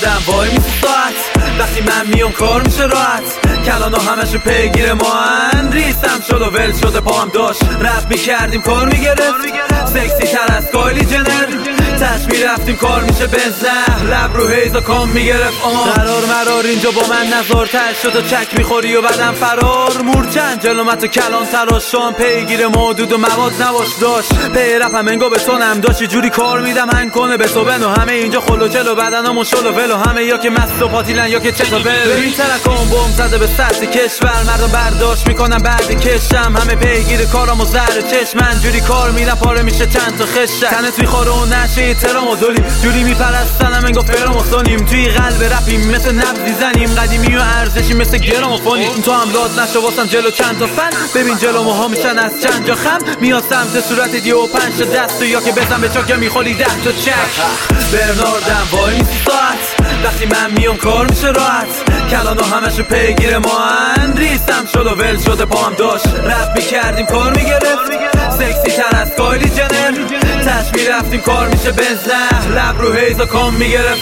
بناردم وای میسی ساعت وقتی من میام کار میشه راحت کلانا همشو پیگیر ما هن ریستم شد و ول شده پاهم داشت رپ میکردیم کار میگرفت سکسی تر از کایلی جنر تش میرفتیم کار میشه بزنه لب رو هیزا کام میگرفت قرار مرار اینجا با من نظار تش شد و چک میخوری و بعدم فرار مورچن جلومت و کلان تراش شام پیگیر مودود و مواد نباش داشت پی رپم انگا به تونم داشت جوری کار میدم هنگ کنه به تو بنو همه اینجا خلو جلو بدنمون شلو ولو همه یا که مست و پاتیلن یا که چطور ببین ترکم بوم زده به سطح کشور مردم برداشت میکنم بعد کشم همه پیگیر کارم و زهر چشمن جوری کار میدم پاره میشه چند تا خشک تنت میخوره و نشه ترام و دولی جوری میپرستنم انگا فرام و سونیم توی قلب رپیم مثل نبضی زنیم قدیمی و ارزشی مثل گراموفونی تو هم لاد نشو واسم جلو چند تا فن ببین جلو موها میشن از چند جا خم میاد سمت صورت دیو و 5 تا دست یا که بزن به چاک یا میخولی 10 تا چک برناردم وای میسی ساعت وقتی من میام کار میشه راحت کلانا همشو پیگیر ما هن ریستم شد و ول شده پاهم داشت رپ میکردیم کار میگرفت سکسی تر از کایلی جنر تش میرفتیم کار میشه بزنه لب رو هیزا کام میگرفت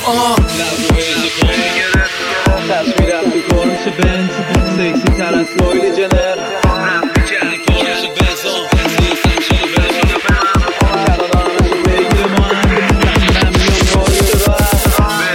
تش میرفتیم کار میشه بنز سکسی تر از کایلی جنر رپ میکردیم کار میشه بزن ریستم شد و ول شده کلانا همشو پیگیر ما هن وقتی من میام کار میشه راحت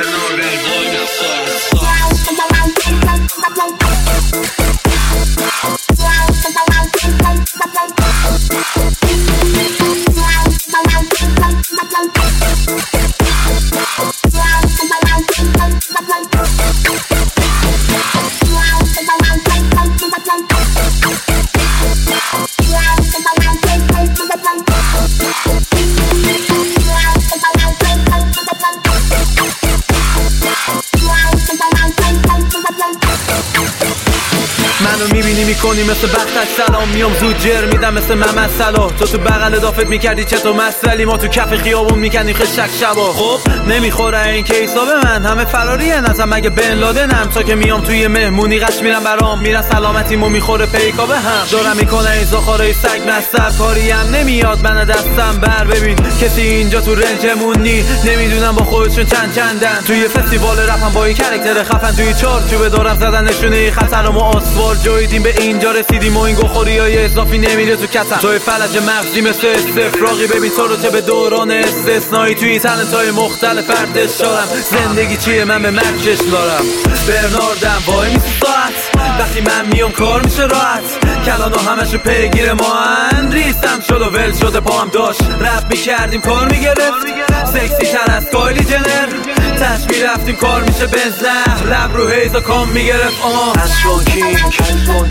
منو میبینی میکنی مثل بختش سلام میام زود جر میدم مثل محمد صلاح تو بغل دافت میکردی چطور مسئلی ما تو کف خیابون میکنیم خشک شبا خب نمیخوره این کیسا به من همه فراری ازم مگه بن لادنم تا که میام توی مهمونی قش میرم برام میرن سلامتیمو میخوره پیکا به هم دارم میکنه این زخاره سگ مصب کاری هم نمیاد من دستم بر ببین کسی اینجا تو رنجمونی نمیدونم با خودشون چندن توی فستیوال رپم با این کرکتر خفن توی چارچوبه دارم زدن نشونه خطرمو آسوار جاییدیم به اینجا رسیدیم و این گوخوری های اضافی نمیره تو کتم توی فلج مغزی مثل استفراغی ببین تو رو چه به دوران استثنایی توی تلنت های مختلف ارتش دارم زندگی چیه من به مرکش دارم برناردم وای میسی ساعت وقتی من میام کار میشه راحت کلانا همشو پیگیر ما هن ریستم شد و ول شده پاهم داشت رپ میکردیم کار میگرفت سکسی تر از کایلی جنر تش میرفتیم کار میشه بزنه لب رو هیزا کام میگرفت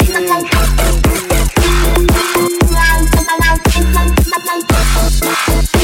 King